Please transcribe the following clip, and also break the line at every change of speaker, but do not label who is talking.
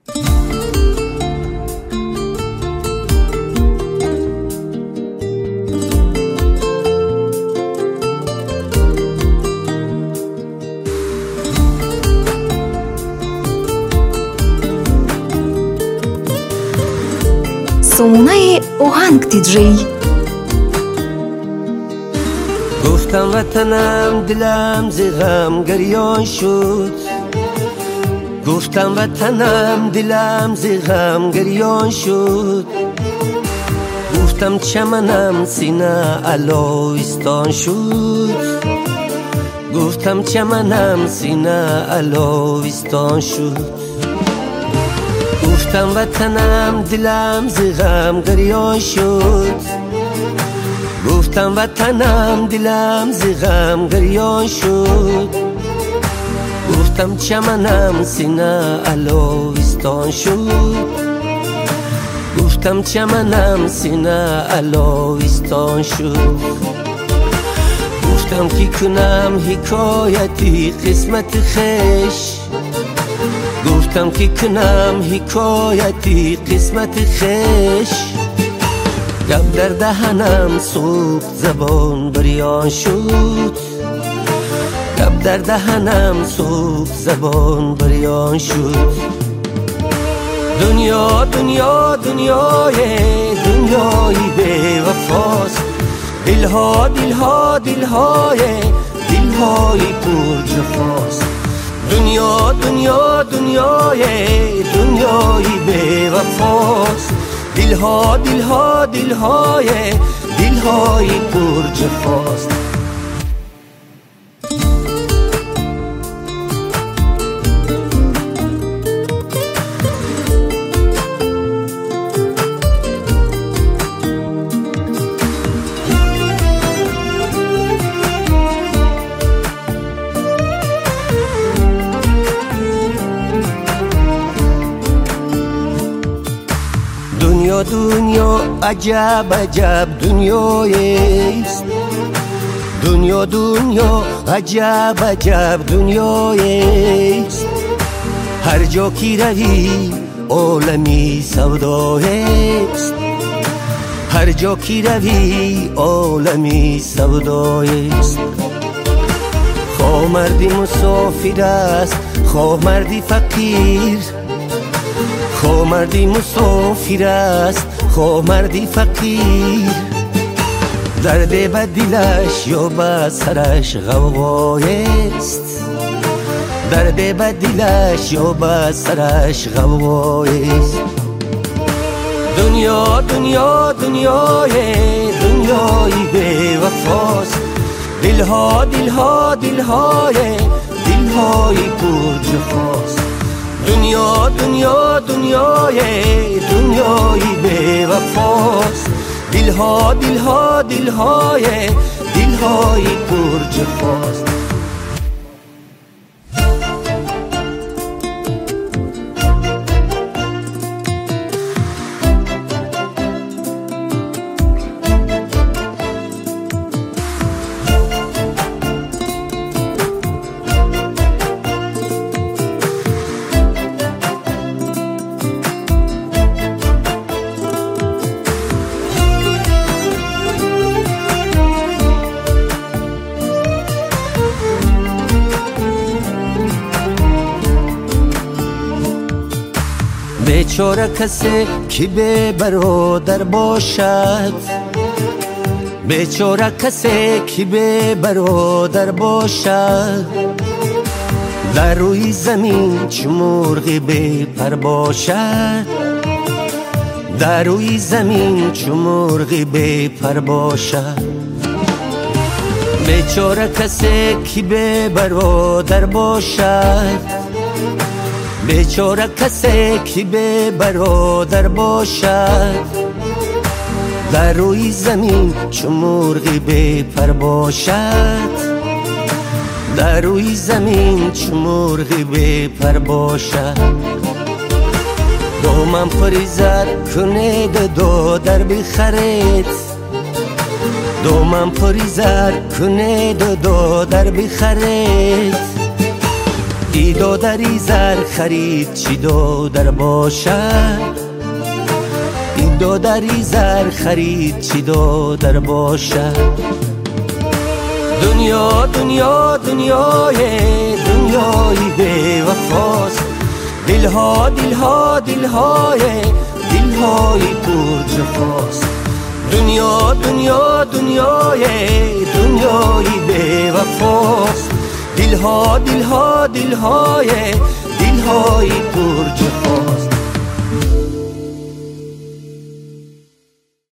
سمونه اوهنگ دیجی.
گفتم وطنم دلم ز غم گریان شد، گفتم وطنم دلم ز غم گریان شد، گفتم چمنم سینه علایستان شد، گفتم چمنم سینه علایستان شد، گفتم وطنم دلم ز غم گریان شد، گفتم وطنم دلم ز غم گریان شد، گفتم چمنم سینه علایستان شد، گفتم چمنم سینه علایستان شد، گفتم کی کنم حکایتی قسمت خویش، گفتم کی کنم حکایتی قسمت خویش، گپ در دهنم سوخت زبان بریان شد، گپ در دهنم سوخت زبان بریان شد. دنیا دنیا دنیای بی وفاست، دلها دلها دلهای پر جفاست. دنیا دنیا دنیای بی وفاست، دلها دلها دلهای پر جفاست. دنیا دنیا عجب عجب دنیایست، دنیا دنیا عجب عجب دنیایست، هر جا کی روی عالمی سودایست، هر جا کی روی عالمی سودایست. خواه مردی مسافر است، خواه مردی فقیر، خواه مردی مسافر است، خواه مردی فقیر، درد به دلش یا به سرش غوغایست، درد به دلش یا به سرش غوغایست. دنیا دنیا دنیای بی وفاست، دلها دلها دلهای پر جفاست. دنیا دنیا دنیای بی وفاست، دلها دلها دلهای پر جفاست. بیچاره کسی که به برادر باشد، بیچاره کسی که به برادر باشد، در روی زمین چو مرغ بی پر باشد، در روی زمین چو مرغ بی پر باشد. بیچاره کسی که به برادر باشد، بیچاره کسی که به برادر باشد، در روی زمین چو مرغ بی پر باشد، در روی زمین چو مرغ بی پر باشد. دومم پریزد کنید دادر بخرید، دومم پریزد کنید دادر بخرید، ای دادری زر خرید چی دادر باشد، این دادری زر خرید چی دادر باشد. دنیا دنیا دنیای بی وفاست، دلها دلهای پر جفاست. دنیا دنیا دنیای بی وفاست، دلها پر جفاست.